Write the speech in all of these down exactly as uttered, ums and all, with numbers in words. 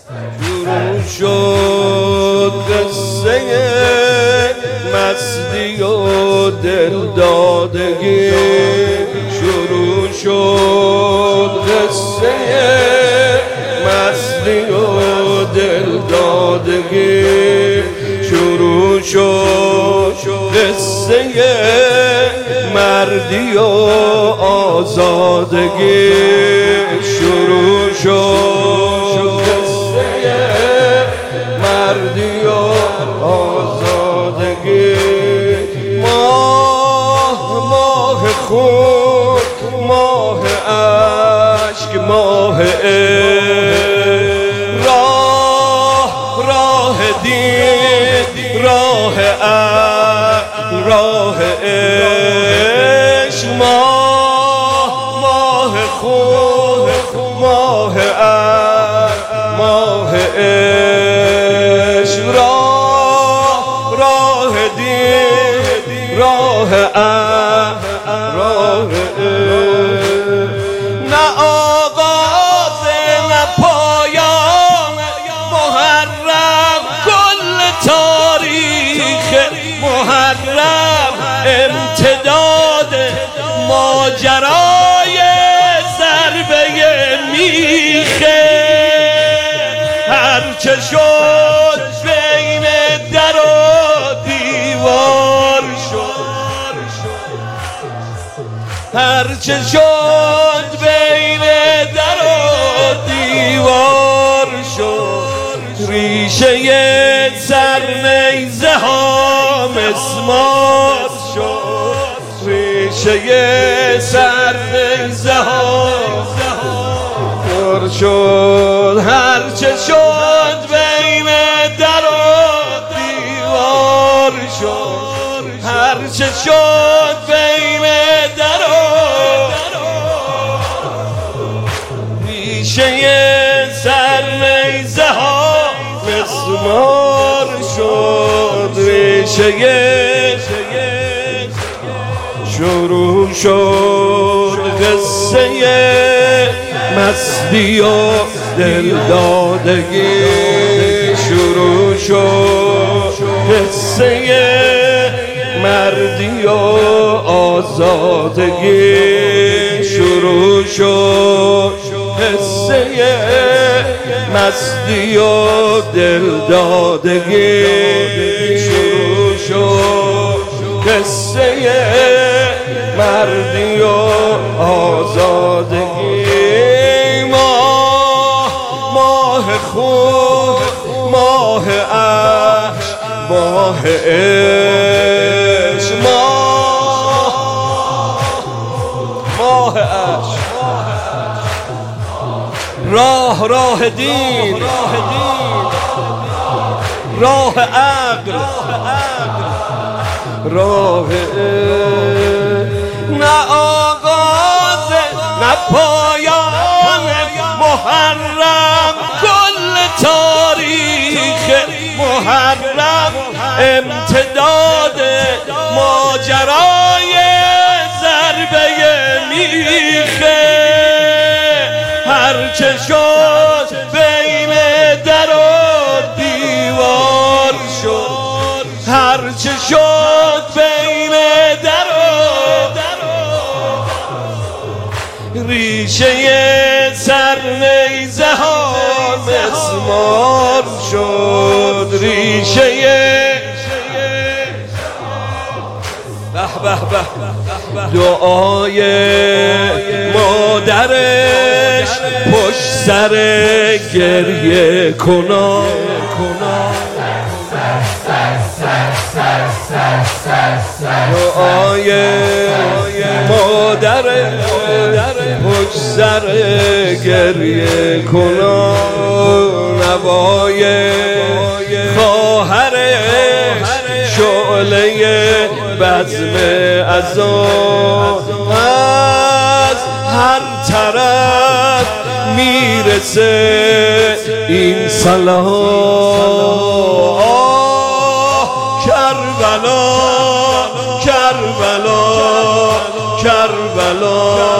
شروع شد قصه مستی و دلدادگی، شروع شد قصه مستی و دلدادگی، شروع شد قصه مردی و آزادگی، شروع شد قصه مردی و آزادگی. ماه ماه خون، ماه عشق، ماه عشق، راه راه دین، راه عقل، راه عشق، ماه ماه خون، ماه عقل، ماه عشق، راه راه دین، راه عقل، راه عشق. نه آغاز نه پایان محرم، کل تاریخ محرم امتداد ماجرای ضربه میخه. هرچه شد بین در و دیوار شد، هرچه شد بین در و دیوار شد، ریشه سرنیزه ها مسمار شد، ریشه سرنیزه ها پر شد، هرچه شد بین در و دیوار شد، هرچه شد بین در و ریشه سرنیزه ها مسمار شد، ریشه. شروع شد قصه مستی و دلدادگی، شروع شد قصه مردی و آزادگی، شروع شد قصه مستی و دلدادگی، شروع شد قصه مردی و آزادگی. ماه ماه خون، ماه عشق، ماه عشق، ماه ماه عشق، راه راه دین، راه عقل، راه عشق. نه آغاز نه پایان محرم، کل تاریخ محرم امتداد ماجرای ضربه میخه. هرچه شد بین در و دیوار شد، هرچه شد بین در و ریشه سرنیزه ها مسمار شد، ریشه. به به به دعای مادرش پشت سر گریه کنا، دعای مادر پشت سر گریه کنا، نوای خواهرش شعله بزم عزا، از هر طرف میرسه این سلام. کربلا کربلا کربلا،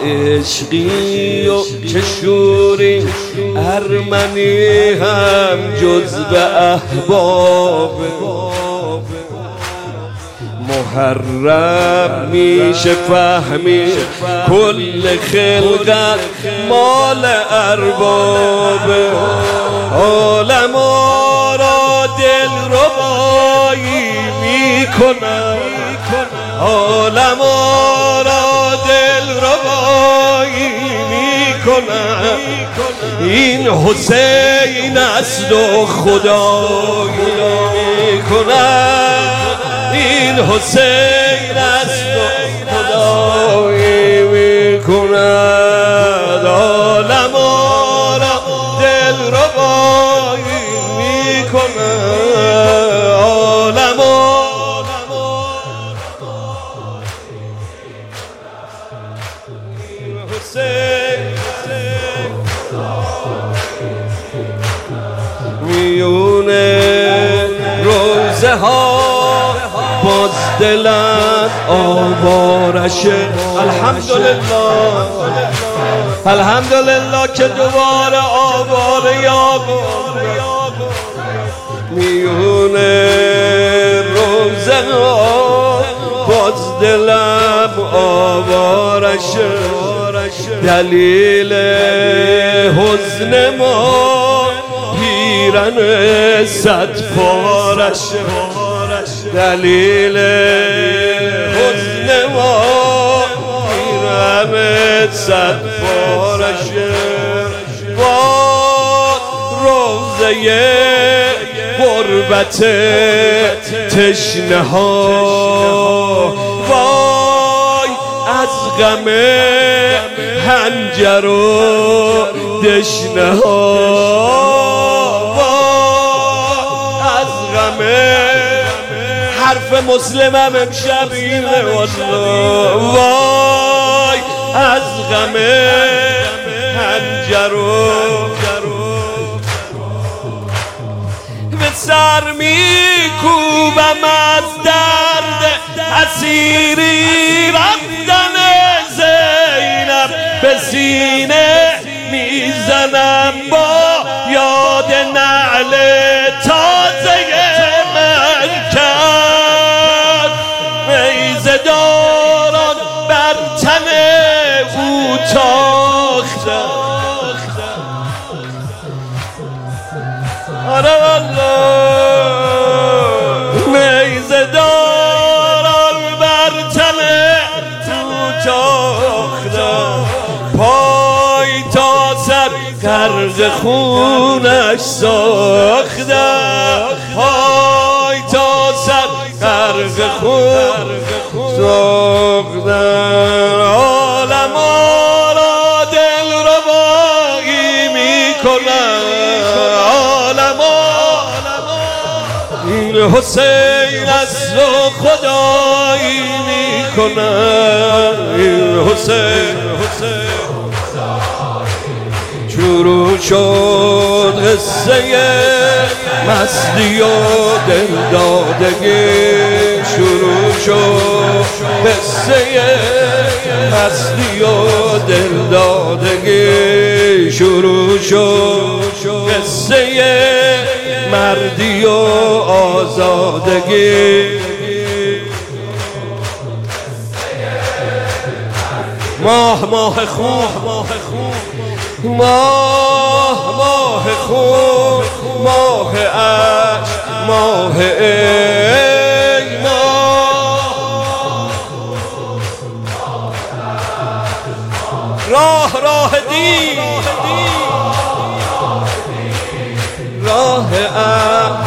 عشقی و چه شوری، ارمنی هم جز به احباب محرم میشه فهمی کل خلقت مال ارباب. عالم را دل ربایی میکنم، عالم را دل ربایی میکنم. این حسین است و خدایی میکنم، این حسین است و خدایی میکند. عالم را دل ربایی میکند، عالم حسین میونه روزه ها باز دلت آوارشه. الحمدلله الحمدلله که دوباره آواره یا میونه روزه ها باز دلم آوارشه. دلیل حزن ما پیرن صد پارشه، دلیل حزن ما پیرن صد پارشه. با روزه غربت تشنه ها، وای از غم هنجر و دشنه ها، وای از غم حرف مسلمم امشب اینه والله، وای از غم هنجر و به سر میکوبم از درد اسیری رفتن زینب، به سینه میزنم با یاد نعل تازه من کرد. نیزه داران بر تن او تاختم، آره والله نیزه داران بر تن او تاختم. پای تا سر غرق خونش ساختم، پای تا سر غرق خون ساختم. عالم را دل ربایی میکنم، عالم این حسین است و خدایی میکنم. این حسین شروع شد قصه مستی و دلدادگی، شروع شد قصه مستی و دلدادگی، شروع شد قصه مردی و آزادگی. ماه ماه خون، ماه خون، ماه ماه خون، ماه عشق، ماه ای ماه. راه راه دین، راه عشق،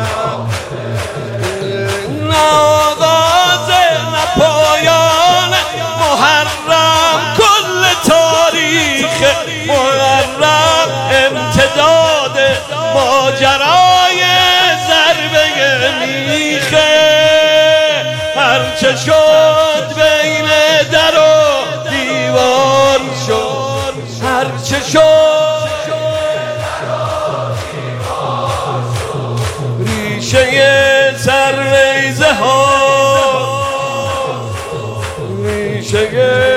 نه آغاز نه پایان محرم، کل تاریخ محرم امتداد ماجرای ضربه میخه. هرچه شد بین در و دیوار شد، هرچه شد ریشه سرریزه ها، ریشه